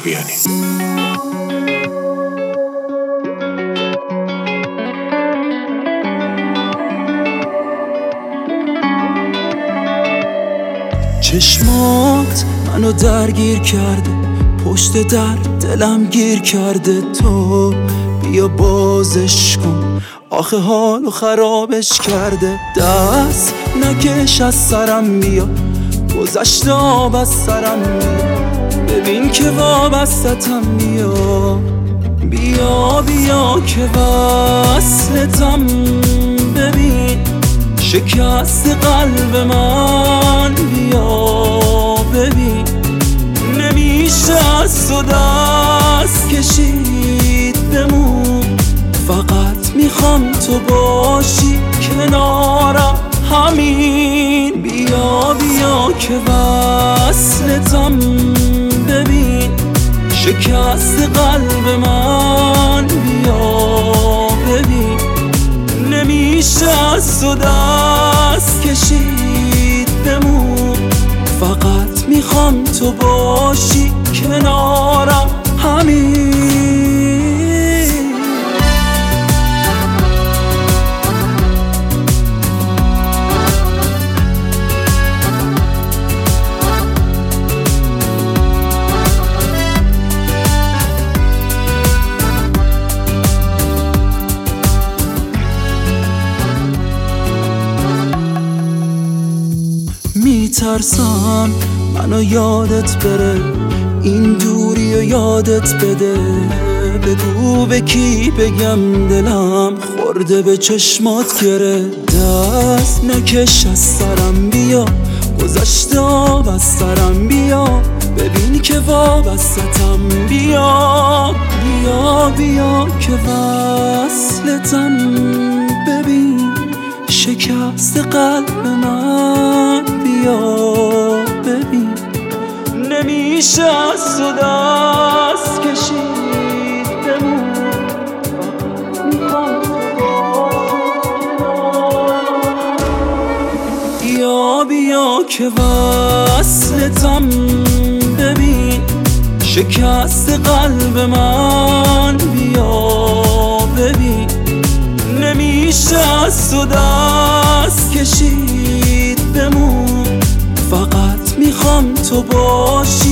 کاویانی. چشمات منو درگیر کرده، پشت در دلم گیر کرده. تو بیا بازش کن، آخه حالو خرابش کرده. دست نکش از سرم، بیا گذشته آب از سرم بیا. ببین که وابستم، بیا بیا بیا که وصلتم. ببین شکست قلب من، بیا ببین نمیشه از تو دست کشید. بمون فقط میخوام تو باشی کنارم، همین. بیا بیا که وصلتم. ببین شکست قلب من، بیا ببین نمیشه از تو دست کشید. بمون فقط میخوام تو باشی کنارم، همین. میترسم منو یادت بره، این دوری و یادت بده. بگو به کی بگم دلم خورده به چشمات گره. دست نکش از سرم، بیا گذشته آب از سرم بیا. ببین که وابستم، بیا بیا بیا که وصلتم. ببین شکست قلب من، بیا ببین نمیشه از تو دست کشید. بمون بیا بیا که وصلتم. ببین شکست قلب من، بیا ببین نمیشه از تو دست کشید. بمون فقط میخوام تو باشی